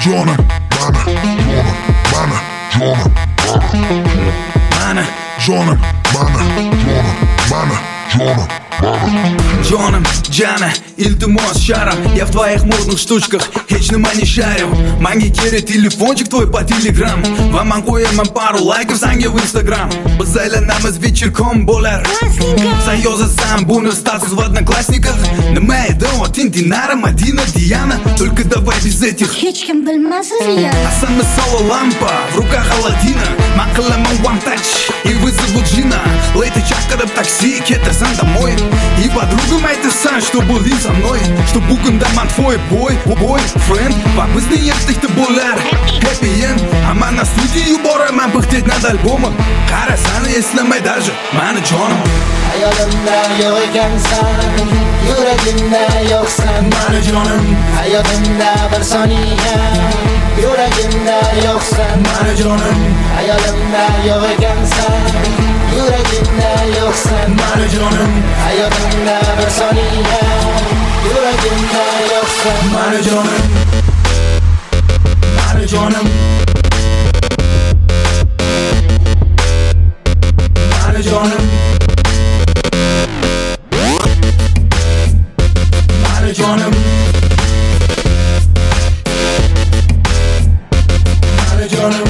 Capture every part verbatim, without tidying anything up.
Canım, bana, canım, bana, canım, bana, Canım, bana, canım, bana, canım, bana. Джоном, Джана, iltimos sharam. Я в твоих модных штучках hech nima не шарю. Manga kerak telefonчик твой по телеграм. Va man qo'yaman пару лайков sanga в Instagram. Biz aylanamiz вечерком bo'lar. Sen yozasan buni status в одноклассниках. Nima edi oting Dinara, Madina, Diana. Только давай без этих. Hech kim bilmasin ziyon. Asan misoli lampa, в руках Аладдина. Man qilaman one touch и вызову джина. Лейты chaqirib taksi, ketasan домой. И подругам aytasan, что bo'ling со мной. Что bugunda man твой boy, boy, friend. Va bizning ertakda bo'lar happy end. Hamma na studiya yuboraman pixtet nad albomim. Qarasani eslamay даже mani jonim. Hayolimda yo'q ekansan, yuragimda yo'qsan Mani jonim, hayotimda bir soniya, yuragimda yo'qsan mani jonim, hayolimda yo'q ekansan, yuragimda yo'qsan mani jonim, hayotimda bir soniya, yuragimda yo'qsan mani jonim, mani jonim, mani jonim, mani jonim, mani jonim.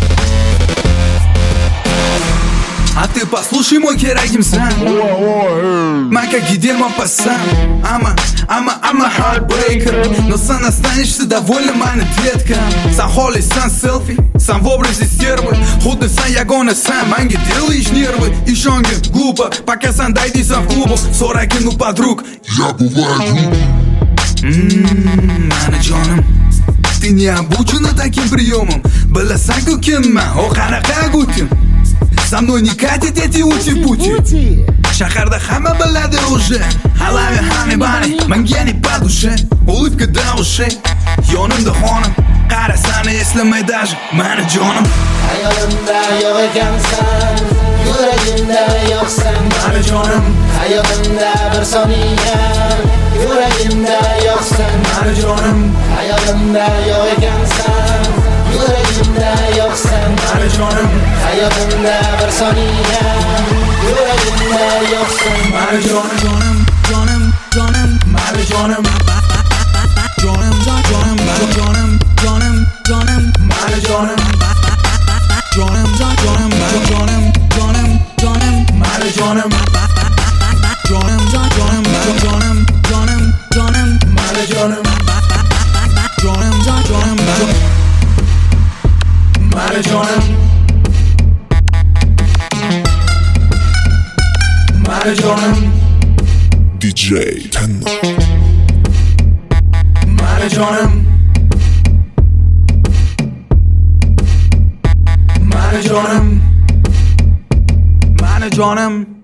А ты послушай мой керагимсан. Man как Гидельман пасан. Ама, ама, ама heartbreaker. Но сан останешься довольна, моя детка. Сам холли, сан селфи, сам в образе стервы. Худо сан ягона, сам манги делаешь нервы. И шонги глупо, пока сан дойди сам в клубу. Сорок кину подруг. Я бываю глупым. Ммм, мани jonim, ты не обучена таким приемам. Bilasan ku kimman, o qanaqa gutim. Со мной не катят эти ути-пути. Shaharda hamma biladi уже. I love you honey bunny, menga не по душе. Улыбка до ушей, yonimda xonim. Qarasani eslamay даже mani jonim. Hayolimda yo'q ekansan, yuragimda yo'qsan Mani jonim, hayotimda bir soniya, yuragimda yo'qsan mani jonim, hayolimda yo'q ekansan, yuragimda yo'qsan mani jonim, hayotimda bir soniya, yuragimda yo'qsan mani jonim, jonim, jonim, jonim, mani jonim, jonim, jonim, mani jonim, jonim, jonim, mani jonim, jonim, jonim, mani jonim, jonim, jonim, mani jonim, jonim, jonim, mani jonim, jonim, jonim, mani jonim, jonim, jonim, mani jonim, mani jonim, ди джей Tenno. mani jonim, mani jonim, mani jonim.